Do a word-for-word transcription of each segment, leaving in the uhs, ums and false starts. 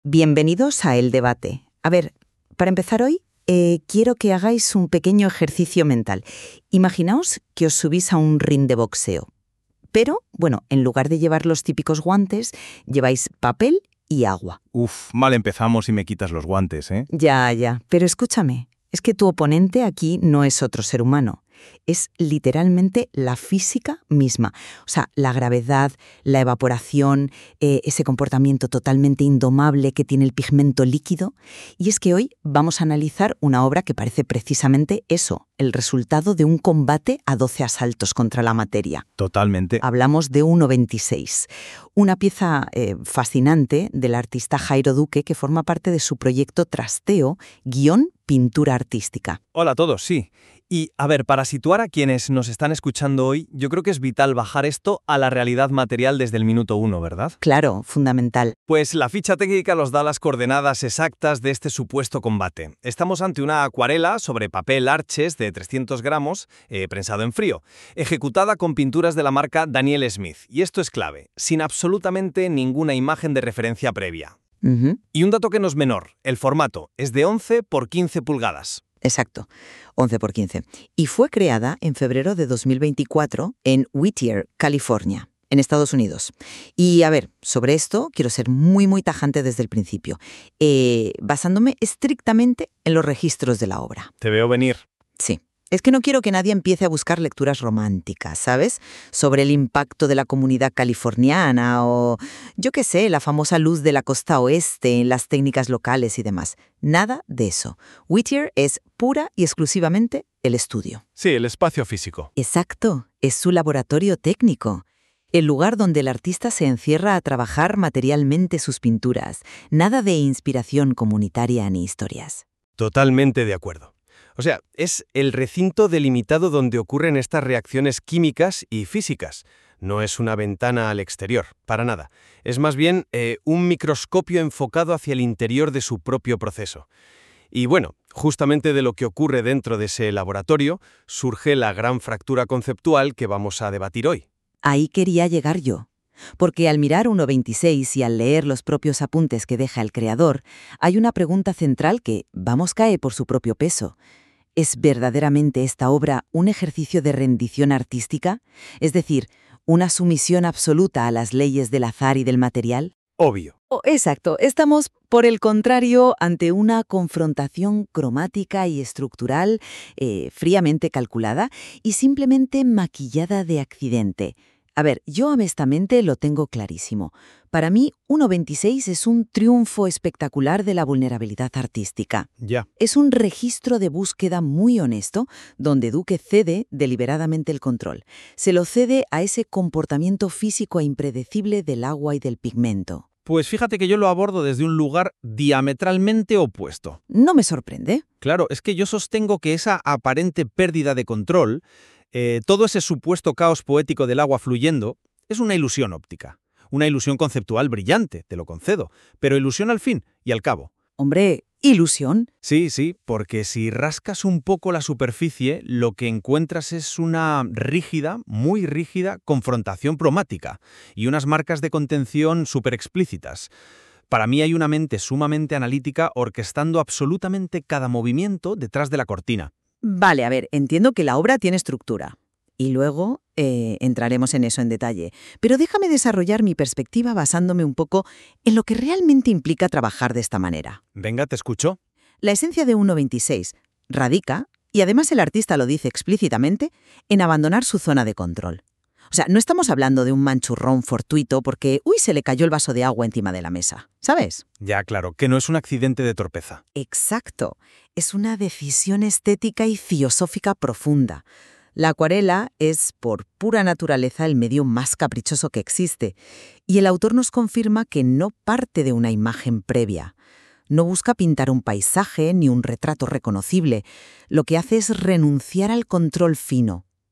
Bienvenidos a El Debate. A ver, para empezar hoy, eh, quiero que hagáis un pequeño ejercicio mental. Imaginaos que os subís a un ring de boxeo. Pero, bueno, en lugar de llevar los típicos guantes, lleváis papel y agua. Uf, mal empezamos y me quitas los guantes, ¿eh? Ya, ya. Pero escúchame, es que tu oponente aquí no es otro ser humano. Es literalmente la física misma. O sea, la gravedad, la evaporación, eh, ese comportamiento totalmente indomable que tiene el pigmento líquido. Y es que hoy vamos a analizar una obra que parece precisamente eso, el resultado de un combate a doce asaltos contra la materia. Totalmente. Hablamos de uno veintiséis, una pieza eh, fascinante del artista Jairo Duque que forma parte de su proyecto Trasteo, guión pintura artística. Hola a todos, sí. Y, a ver, para situar a quienes nos están escuchando hoy, yo creo que es vital bajar esto a la realidad material desde el minuto uno, ¿verdad? Claro, fundamental. Pues la ficha técnica nos da las coordenadas exactas de este supuesto combate. Estamos ante una acuarela sobre papel Arches de trescientos gramos, eh, prensado en frío, ejecutada con pinturas de la marca Daniel Smith. Y esto es clave, sin absolutamente ninguna imagen de referencia previa. Uh-huh. Y un dato que no es menor, el formato es de once por quince pulgadas. Exacto, once por quince. Y fue creada en febrero de dos mil veinticuatro en Whittier, California, en Estados Unidos. Y a ver, sobre esto quiero ser muy, muy tajante desde el principio, eh, basándome estrictamente en los registros de la obra. Te veo venir. Sí. Es que no quiero que nadie empiece a buscar lecturas románticas, ¿sabes? Sobre el impacto de la comunidad californiana o, yo qué sé, la famosa luz de la costa oeste en las técnicas locales y demás. Nada de eso. Whittier es pura y exclusivamente el estudio. Sí, el espacio físico. Exacto, es su laboratorio técnico. El lugar donde el artista se encierra a trabajar materialmente sus pinturas. Nada de inspiración comunitaria ni historias. Totalmente de acuerdo. O sea, es el recinto delimitado donde ocurren estas reacciones químicas y físicas. No es una ventana al exterior, para nada. Es más bien eh, un microscopio enfocado hacia el interior de su propio proceso. Y bueno, justamente de lo que ocurre dentro de ese laboratorio surge la gran fractura conceptual que vamos a debatir hoy. Ahí quería llegar yo. Porque al mirar uno veintiséis y al leer los propios apuntes que deja el creador, hay una pregunta central que, vamos, cae por su propio peso. ¿Es verdaderamente esta obra un ejercicio de rendición artística? Es decir, ¿una sumisión absoluta a las leyes del azar y del material? Obvio. Oh, exacto. Estamos, por el contrario, ante una confrontación cromática y estructural eh, fríamente calculada y simplemente maquillada de accidente. A ver, yo honestamente lo tengo clarísimo. Para mí, uno veintiséis es un triunfo espectacular de la vulnerabilidad artística. Ya. Es un registro de búsqueda muy honesto, donde Duque cede deliberadamente el control. Se lo cede a ese comportamiento físico e impredecible del agua y del pigmento. Pues fíjate que yo lo abordo desde un lugar diametralmente opuesto. No me sorprende. Claro, es que yo sostengo que esa aparente pérdida de control, eh, todo ese supuesto caos poético del agua fluyendo, es una ilusión óptica. Una ilusión conceptual brillante, te lo concedo, pero ilusión al fin y al cabo. Hombre, ¿ilusión? Sí, sí, porque si rascas un poco la superficie, lo que encuentras es una rígida, muy rígida, confrontación cromática y unas marcas de contención súper explícitas. Para mí hay una mente sumamente analítica orquestando absolutamente cada movimiento detrás de la cortina. Vale, a ver, entiendo que la obra tiene estructura. Y luego eh, entraremos en eso en detalle. Pero déjame desarrollar mi perspectiva basándome un poco en lo que realmente implica trabajar de esta manera. Venga, te escucho. La esencia de uno veintiséis radica, y además el artista lo dice explícitamente, en abandonar su zona de control. O sea, no estamos hablando de un manchurrón fortuito porque, uy, se le cayó el vaso de agua encima de la mesa, ¿sabes? Ya, claro, que no es un accidente de torpeza. Exacto. Es una decisión estética y filosófica profunda. La acuarela es, por pura naturaleza, el medio más caprichoso que existe, y el autor nos confirma que no parte de una imagen previa. No busca pintar un paisaje ni un retrato reconocible. Lo que hace es renunciar al control fino.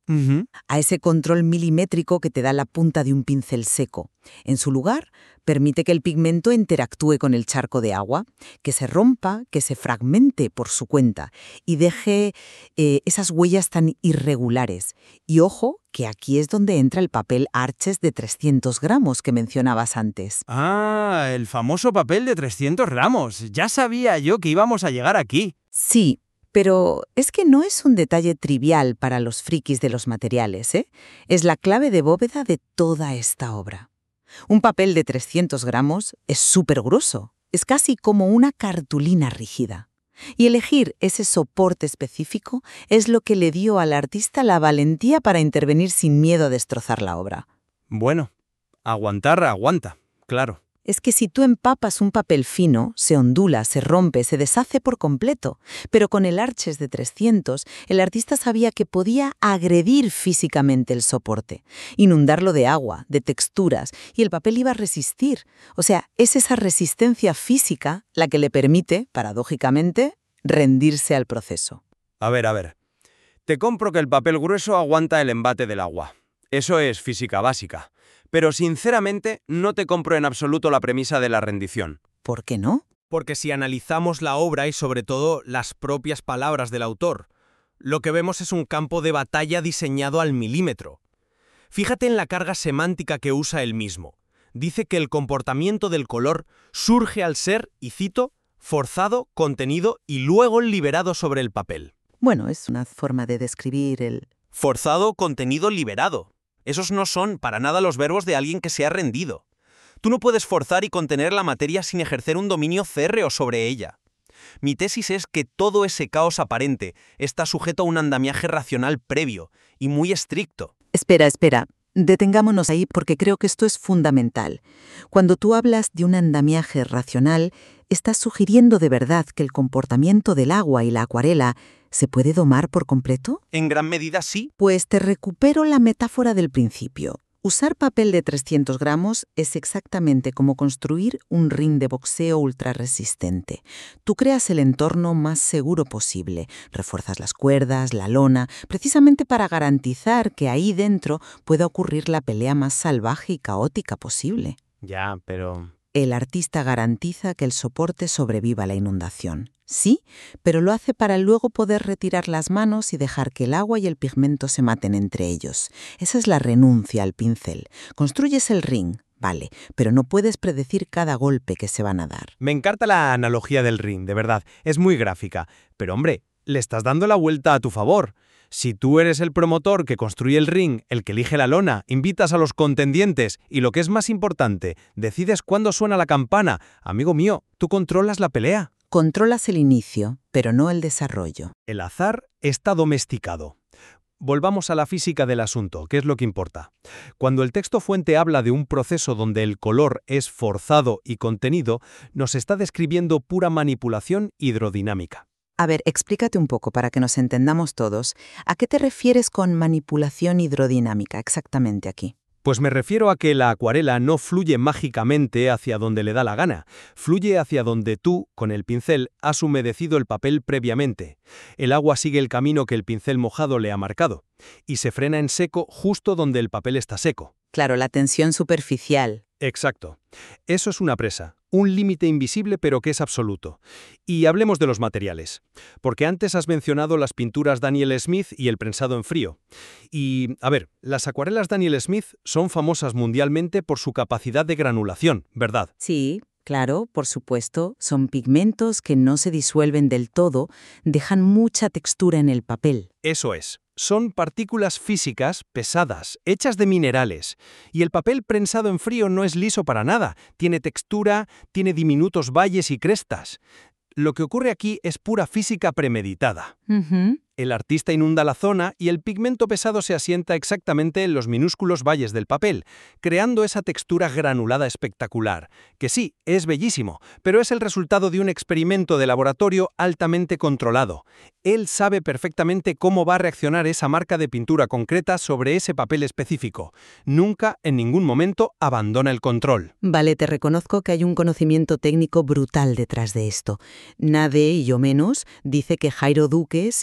Ujú. a ese control milimétrico que te da la punta de un pincel seco. En su lugar, permite que el pigmento interactúe con el charco de agua, que se rompa, que se fragmente por su cuenta y deje eh, esas huellas tan irregulares. Y ojo, que aquí es donde entra el papel Arches de trescientos gramos que mencionabas antes. Ah, el famoso papel de trescientos gramos. Ya sabía yo que íbamos a llegar aquí. Sí, pero es que no es un detalle trivial para los frikis de los materiales, ¿eh? Es la clave de bóveda de toda esta obra. Un papel de trescientos gramos es súper grueso, es casi como una cartulina rígida. Y elegir ese soporte específico es lo que le dio al artista la valentía para intervenir sin miedo a destrozar la obra. Bueno, aguantar aguanta, claro. Es que si tú empapas un papel fino, se ondula, se rompe, se deshace por completo. Pero con el Arches de trescientos, el artista sabía que podía agredir físicamente el soporte, inundarlo de agua, de texturas, y el papel iba a resistir. O sea, es esa resistencia física la que le permite, paradójicamente, rendirse al proceso. A ver, a ver. Te compro que el papel grueso aguanta el embate del agua. Eso es física básica. Pero sinceramente no te compro en absoluto la premisa de la rendición. ¿Por qué no? Porque si analizamos la obra y sobre todo las propias palabras del autor, lo que vemos es un campo de batalla diseñado al milímetro. Fíjate en la carga semántica que usa él mismo. Dice que el comportamiento del color surge al ser, y cito, forzado, contenido y luego liberado sobre el papel. Bueno, es una forma de describir el... Forzado, contenido, liberado. Esos no son para nada los verbos de alguien que se ha rendido. Tú no puedes forzar y contener la materia sin ejercer un dominio férreo sobre ella. Mi tesis es que todo ese caos aparente está sujeto a un andamiaje racional previo y muy estricto. Espera, espera. Detengámonos ahí porque creo que esto es fundamental. Cuando tú hablas de un andamiaje racional, estás sugiriendo de verdad que el comportamiento del agua y la acuarela se puede domar por completo. En gran medida sí. Pues te recupero la metáfora del principio. Usar papel de trescientos gramos es exactamente como construir un ring de boxeo ultrarresistente. Tú creas el entorno más seguro posible, refuerzas las cuerdas, la lona, precisamente para garantizar que ahí dentro pueda ocurrir la pelea más salvaje y caótica posible. Ya, pero... El artista garantiza que el soporte sobreviva a la inundación. Sí, pero lo hace para luego poder retirar las manos y dejar que el agua y el pigmento se maten entre ellos. Esa es la renuncia al pincel. Construyes el ring, vale, pero no puedes predecir cada golpe que se van a dar. Me encanta la analogía del ring, de verdad. Es muy gráfica. Pero hombre, le estás dando la vuelta a tu favor. Si tú eres el promotor que construye el ring, el que elige la lona, invitas a los contendientes y, lo que es más importante, decides cuándo suena la campana, amigo mío, tú controlas la pelea. Controlas el inicio, pero no el desarrollo. El azar está domesticado. Volvamos a la física del asunto, que es lo que importa. Cuando el texto fuente habla de un proceso donde el color es forzado y contenido, nos está describiendo pura manipulación hidrodinámica. A ver, explícate un poco para que nos entendamos todos. ¿A qué te refieres con manipulación hidrodinámica exactamente aquí? Pues me refiero a que la acuarela no fluye mágicamente hacia donde le da la gana, fluye hacia donde tú, con el pincel, has humedecido el papel previamente. El agua sigue el camino que el pincel mojado le ha marcado, y se frena en seco justo donde el papel está seco. Claro, la tensión superficial. Exacto. Eso es una presa, un límite invisible pero que es absoluto. Y hablemos de los materiales, porque antes has mencionado las pinturas Daniel Smith y el prensado en frío. Y, a ver, las acuarelas Daniel Smith son famosas mundialmente por su capacidad de granulación, ¿verdad? Sí, claro, por supuesto. Son pigmentos que no se disuelven del todo, dejan mucha textura en el papel. Eso es. Son partículas físicas pesadas, hechas de minerales. Y el papel prensado en frío no es liso para nada. Tiene textura, tiene diminutos valles y crestas. Lo que ocurre aquí es pura física premeditada. Uh-huh. El artista inunda la zona y el pigmento pesado se asienta exactamente en los minúsculos valles del papel, creando esa textura granulada espectacular, que sí, es bellísimo, pero es el resultado de un experimento de laboratorio altamente controlado. Él sabe perfectamente cómo va a reaccionar esa marca de pintura concreta sobre ese papel específico. Nunca, en ningún momento, abandona el control. Vale, te reconozco que hay un conocimiento técnico brutal detrás de esto. Nadie, y yo menos, dice que Jairo Duque sea un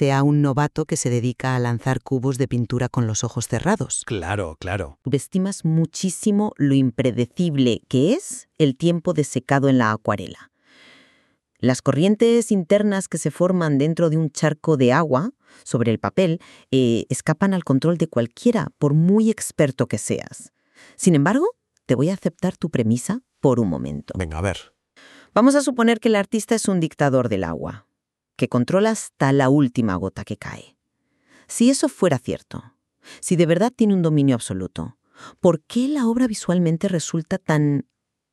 novato que se dedica a lanzar cubos de pintura con los ojos cerrados. Claro, claro. Subestimas muchísimo lo impredecible que es el tiempo de secado en la acuarela. Las corrientes internas que se forman dentro de un charco de agua sobre el papel eh, escapan al control de cualquiera, por muy experto que seas. Sin embargo, te voy a aceptar tu premisa por un momento. Venga, a ver. Vamos a suponer que el artista es un dictador del agua, que controla hasta la última gota que cae. Si eso fuera cierto, si de verdad tiene un dominio absoluto, ¿por qué la obra visualmente resulta tan,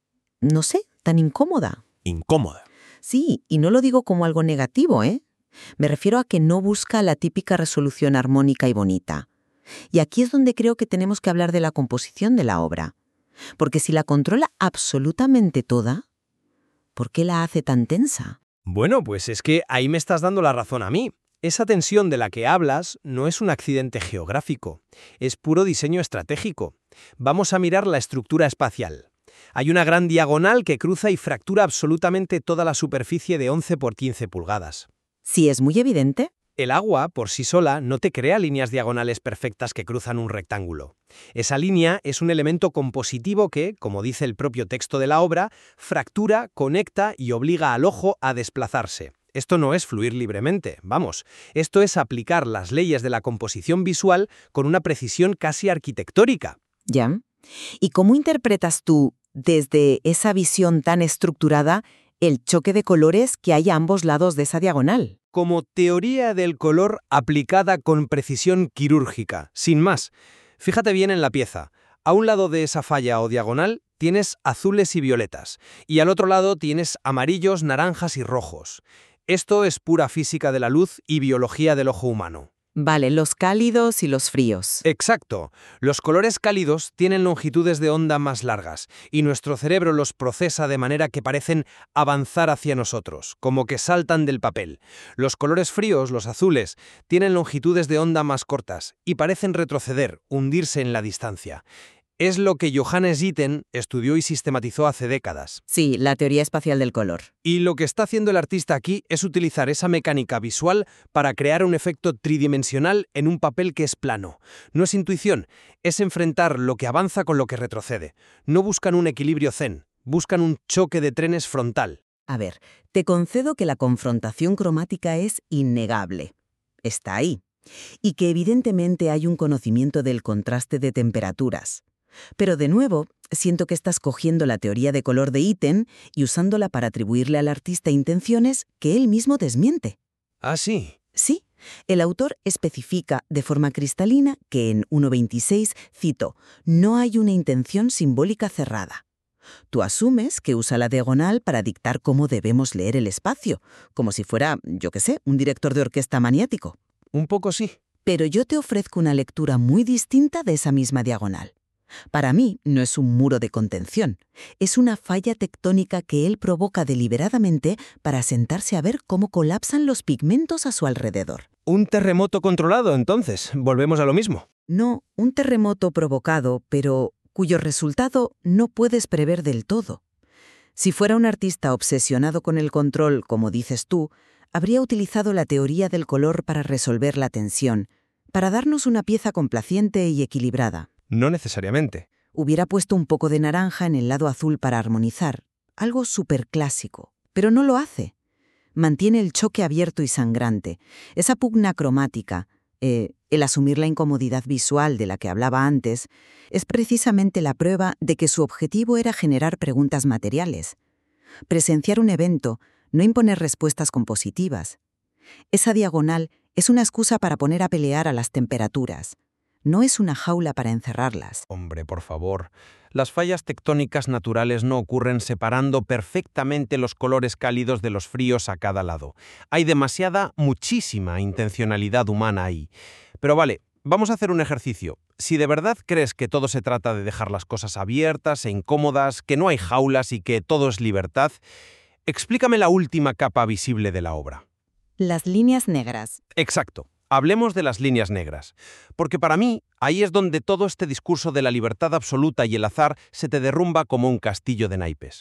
no sé, tan incómoda? Incómoda. Sí, y no lo digo como algo negativo, ¿eh? Me refiero a que no busca la típica resolución armónica y bonita. Y aquí es donde creo que tenemos que hablar de la composición de la obra. Porque si la controla absolutamente toda, ¿por qué la hace tan tensa? Bueno, pues es que ahí me estás dando la razón a mí. Esa tensión de la que hablas no es un accidente geográfico, es puro diseño estratégico. Vamos a mirar la estructura espacial. Hay una gran diagonal que cruza y fractura absolutamente toda la superficie de once por quince pulgadas. Sí, es muy evidente. El agua, por sí sola, no te crea líneas diagonales perfectas que cruzan un rectángulo. Esa línea es un elemento compositivo que, como dice el propio texto de la obra, fractura, conecta y obliga al ojo a desplazarse. Esto no es fluir libremente, vamos. Esto es aplicar las leyes de la composición visual con una precisión casi arquitectónica. ¿Ya? ¿Y cómo interpretas tú, desde esa visión tan estructurada, el choque de colores que hay a ambos lados de esa diagonal? Como teoría del color aplicada con precisión quirúrgica, sin más. Fíjate bien en la pieza. A un lado de esa falla o diagonal tienes azules y violetas, y al otro lado tienes amarillos, naranjas y rojos. Esto es pura física de la luz y biología del ojo humano. Vale, los cálidos y los fríos. Exacto. Los colores cálidos tienen longitudes de onda más largas y nuestro cerebro los procesa de manera que parecen avanzar hacia nosotros, como que saltan del papel. Los colores fríos, los azules, tienen longitudes de onda más cortas y parecen retroceder, hundirse en la distancia. Es lo que Johannes Itten estudió y sistematizó hace décadas. Sí, la teoría espacial del color. Y lo que está haciendo el artista aquí es utilizar esa mecánica visual para crear un efecto tridimensional en un papel que es plano. No es intuición, es enfrentar lo que avanza con lo que retrocede. No buscan un equilibrio zen, buscan un choque de trenes frontal. A ver, te concedo que la confrontación cromática es innegable. Está ahí. Y que evidentemente hay un conocimiento del contraste de temperaturas. Pero de nuevo, siento que estás cogiendo la teoría de color de Itten y usándola para atribuirle al artista intenciones que él mismo desmiente. ¿Ah, sí? Sí, el autor especifica de forma cristalina que en uno veintiséis, cito, no hay una intención simbólica cerrada. Tú asumes que usa la diagonal para dictar cómo debemos leer el espacio, como si fuera, yo qué sé, un director de orquesta maniático. Un poco sí. Pero yo te ofrezco una lectura muy distinta de esa misma diagonal. Para mí no es un muro de contención, es una falla tectónica que él provoca deliberadamente para sentarse a ver cómo colapsan los pigmentos a su alrededor. Un terremoto controlado, entonces. Volvemos a lo mismo. No, un terremoto provocado, pero cuyo resultado no puedes prever del todo. Si fuera un artista obsesionado con el control, como dices tú, habría utilizado la teoría del color para resolver la tensión, para darnos una pieza complaciente y equilibrada. No necesariamente. Hubiera puesto un poco de naranja en el lado azul para armonizar, algo superclásico, pero no lo hace. Mantiene el choque abierto y sangrante, esa pugna cromática, eh, el asumir la incomodidad visual de la que hablaba antes, es precisamente la prueba de que su objetivo era generar preguntas materiales. Presenciar un evento, no imponer respuestas compositivas. Esa diagonal es una excusa para poner a pelear a las temperaturas. No es una jaula para encerrarlas. Hombre, por favor. Las fallas tectónicas naturales no ocurren separando perfectamente los colores cálidos de los fríos a cada lado. Hay demasiada, muchísima intencionalidad humana ahí. Pero vale, vamos a hacer un ejercicio. Si de verdad crees que todo se trata de dejar las cosas abiertas e incómodas, que no hay jaulas y que todo es libertad, explícame la última capa visible de la obra. Las líneas negras. Exacto. Hablemos de las líneas negras, porque para mí ahí es donde todo este discurso de la libertad absoluta y el azar se te derrumba como un castillo de naipes.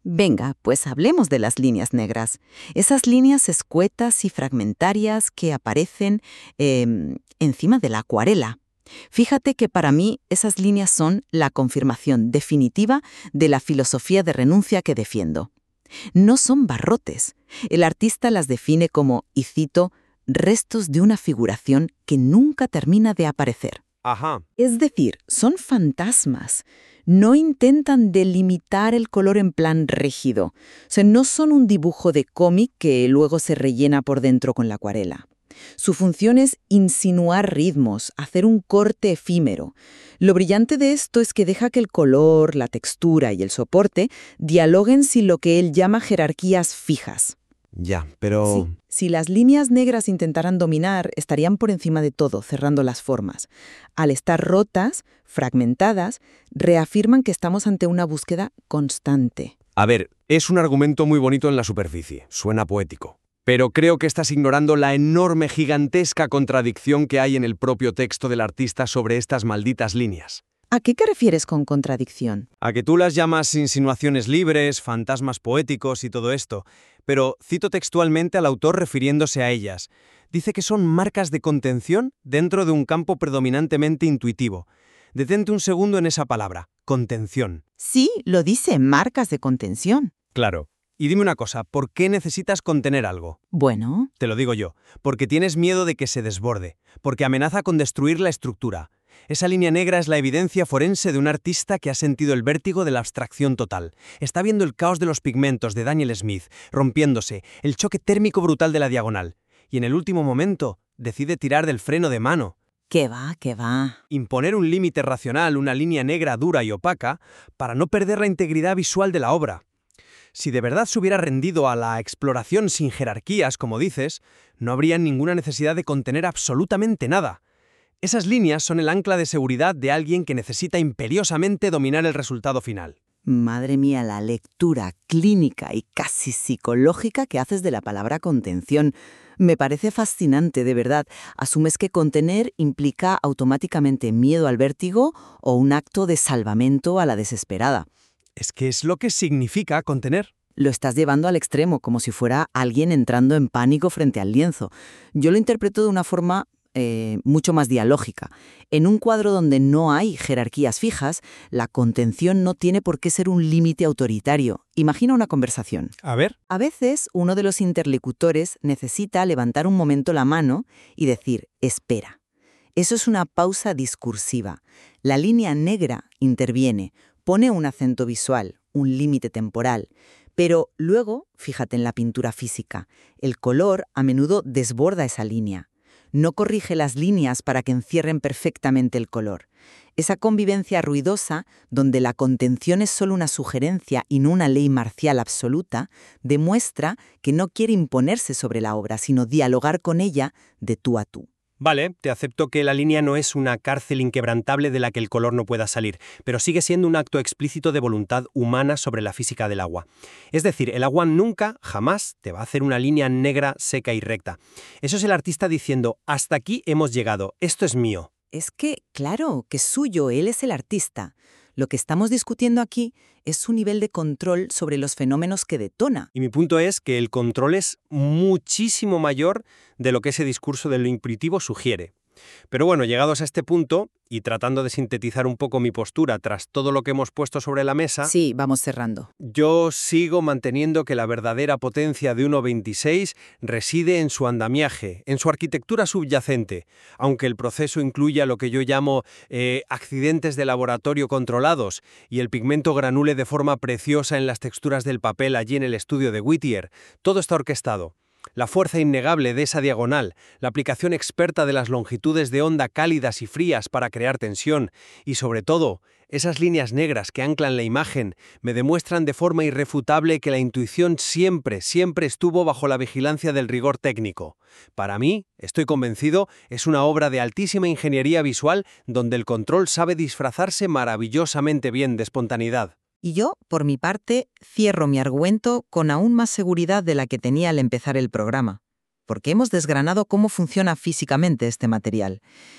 Venga, pues hablemos de las líneas negras. Esas líneas escuetas y fragmentarias que aparecen eh, encima de la acuarela. Fíjate que para mí esas líneas son la confirmación definitiva de la filosofía de renuncia que defiendo. No son barrotes. El artista las define como, y cito, restos de una figuración que nunca termina de aparecer. Ajá. Es decir, son fantasmas. No intentan delimitar el color en plan rígido. O sea, no son un dibujo de cómic que luego se rellena por dentro con la acuarela. Su función es insinuar ritmos, hacer un corte efímero. Lo brillante de esto es que deja que el color, la textura y el soporte dialoguen sin lo que él llama jerarquías fijas. Ya, pero... Sí. Si las líneas negras intentaran dominar, estarían por encima de todo, cerrando las formas. Al estar rotas, fragmentadas, reafirman que estamos ante una búsqueda constante. A ver, es un argumento muy bonito en la superficie, suena poético. Pero creo que estás ignorando la enorme, gigantesca contradicción que hay en el propio texto del artista sobre estas malditas líneas. ¿A qué te refieres con contradicción? A que tú las llamas insinuaciones libres, fantasmas poéticos y todo esto, pero cito textualmente al autor refiriéndose a ellas. Dice que son marcas de contención dentro de un campo predominantemente intuitivo. Detente un segundo en esa palabra, contención. Sí, lo dice, marcas de contención. Claro. Y dime una cosa, ¿por qué necesitas contener algo? Bueno, Te lo digo yo, porque tienes miedo de que se desborde, porque amenaza con destruir la estructura. Esa línea negra es la evidencia forense de un artista que ha sentido el vértigo de la abstracción total. Está viendo el caos de los pigmentos de Daniel Smith, rompiéndose, el choque térmico brutal de la diagonal. Y en el último momento, decide tirar del freno de mano. ¿qué va, qué va? Imponer un límite racional, una línea negra dura y opaca, para no perder la integridad visual de la obra. Si de verdad se hubiera rendido a la exploración sin jerarquías, como dices, no habría ninguna necesidad de contener absolutamente nada. Esas líneas son el ancla de seguridad de alguien que necesita imperiosamente dominar el resultado final. Madre mía, la lectura clínica y casi psicológica que haces de la palabra contención. Me parece fascinante, de verdad. ¿Asumes que contener implica automáticamente miedo al vértigo o un acto de salvamento a la desesperada? Es que es lo que significa contener. Lo estás llevando al extremo, como si fuera alguien entrando en pánico frente al lienzo. Yo lo interpreto de una forma eh, mucho más dialógica. En un cuadro donde no hay jerarquías fijas, la contención no tiene por qué ser un límite autoritario. Imagina una conversación. A ver. A veces, uno de los interlocutores necesita levantar un momento la mano y decir, espera. Eso es una pausa discursiva. La línea negra interviene, pone un acento visual, un límite temporal. Pero luego, fíjate en la pintura física, el color a menudo desborda esa línea. No corrige las líneas para que encierren perfectamente el color. Esa convivencia ruidosa, donde la contención es solo una sugerencia y no una ley marcial absoluta, demuestra que no quiere imponerse sobre la obra, sino dialogar con ella de tú a tú. Vale, te acepto que la línea no es una cárcel inquebrantable de la que el color no pueda salir, pero sigue siendo un acto explícito de voluntad humana sobre la física del agua. Es decir, el agua nunca, jamás, te va a hacer una línea negra, seca y recta. Eso es el artista diciendo, hasta aquí hemos llegado, esto es mío. Es que, claro, que es suyo, él es el artista. Lo que estamos discutiendo aquí es su nivel de control sobre los fenómenos que detona. Y mi punto es que el control es muchísimo mayor de lo que ese discurso de lo intuitivo sugiere. Pero bueno, llegados a este punto, y tratando de sintetizar un poco mi postura tras todo lo que hemos puesto sobre la mesa, Sí, vamos cerrando. yo sigo manteniendo que la verdadera potencia de uno veintiséis reside en su andamiaje, en su arquitectura subyacente, aunque el proceso incluya lo que yo llamo eh, accidentes de laboratorio controlados y el pigmento granule de forma preciosa en las texturas del papel allí en el estudio de Whittier. Todo está orquestado. La fuerza innegable de esa diagonal, la aplicación experta de las longitudes de onda cálidas y frías para crear tensión y, sobre todo, esas líneas negras que anclan la imagen me demuestran de forma irrefutable que la intuición siempre, siempre estuvo bajo la vigilancia del rigor técnico. Para mí, estoy convencido, es una obra de altísima ingeniería visual donde el control sabe disfrazarse maravillosamente bien de espontaneidad. Y yo, por mi parte, cierro mi argumento con aún más seguridad de la que tenía al empezar el programa, porque hemos desgranado cómo funciona físicamente este material.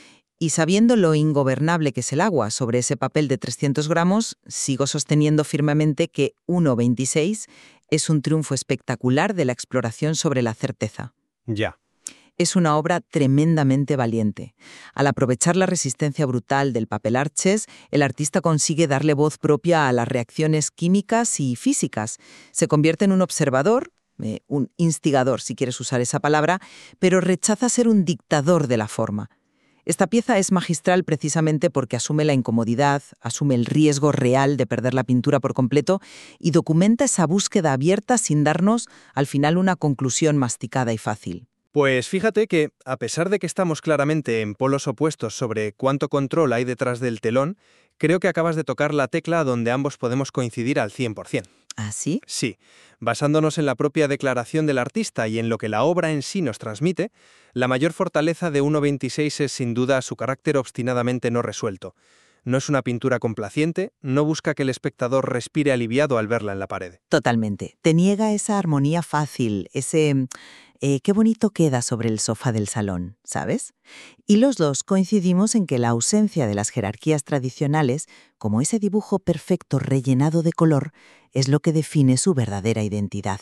Y sabiendo lo ingobernable que es el agua sobre ese papel de trescientos gramos, sigo sosteniendo firmemente que uno veintiséis es un triunfo espectacular de la exploración sobre la certeza. Ya. Es una obra tremendamente valiente. Al aprovechar la resistencia brutal del papel Arches, el artista consigue darle voz propia a las reacciones químicas y físicas. Se convierte en un observador, eh, un instigador, si quieres usar esa palabra, pero rechaza ser un dictador de la forma. Esta pieza es magistral precisamente porque asume la incomodidad, asume el riesgo real de perder la pintura por completo y documenta esa búsqueda abierta sin darnos, al final, una conclusión masticada y fácil. Pues fíjate que, a pesar de que estamos claramente en polos opuestos sobre cuánto control hay detrás del telón, creo que acabas de tocar la tecla donde ambos podemos coincidir al cien por cien. ¿Ah, sí? Sí. Basándonos en la propia declaración del artista y en lo que la obra en sí nos transmite, la mayor fortaleza de uno veintiséis es sin duda su carácter obstinadamente no resuelto. No es una pintura complaciente, no busca que el espectador respire aliviado al verla en la pared. Totalmente. Te niega esa armonía fácil, ese eh, qué bonito queda sobre el sofá del salón, ¿sabes? Y los dos coincidimos en que la ausencia de las jerarquías tradicionales, como ese dibujo perfecto rellenado de color, es lo que define su verdadera identidad.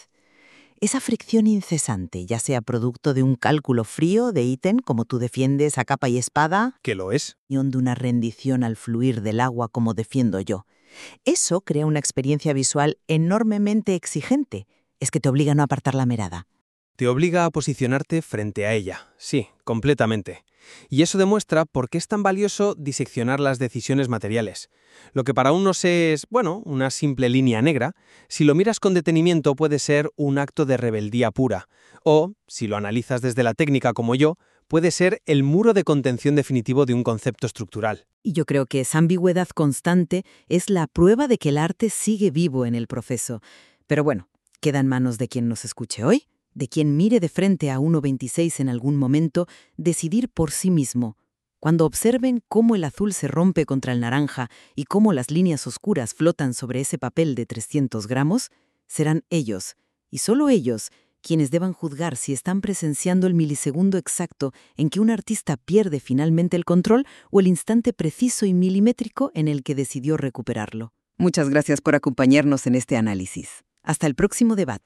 Esa fricción incesante, ya sea producto de un cálculo frío de ítem, como tú defiendes a capa y espada, ¿Qué lo es? y de una rendición al fluir del agua como defiendo yo. Eso crea una experiencia visual enormemente exigente. Es que te obliga a no apartar la mirada. Te obliga a posicionarte frente a ella. Sí, completamente. Y eso demuestra por qué es tan valioso diseccionar las decisiones materiales. Lo que para unos es, bueno, una simple línea negra, si lo miras con detenimiento puede ser un acto de rebeldía pura. O, si lo analizas desde la técnica como yo, puede ser el muro de contención definitivo de un concepto estructural. Y yo creo que esa ambigüedad constante es la prueba de que el arte sigue vivo en el proceso. Pero bueno, queda en manos de quien nos escuche hoy, de quien mire de frente a uno veintiséis en algún momento, decidir por sí mismo. Cuando observen cómo el azul se rompe contra el naranja y cómo las líneas oscuras flotan sobre ese papel de trescientos gramos, serán ellos, y solo ellos, quienes deban juzgar si están presenciando el milisegundo exacto en que un artista pierde finalmente el control o el instante preciso y milimétrico en el que decidió recuperarlo. Muchas gracias por acompañarnos en este análisis. Hasta el próximo debate.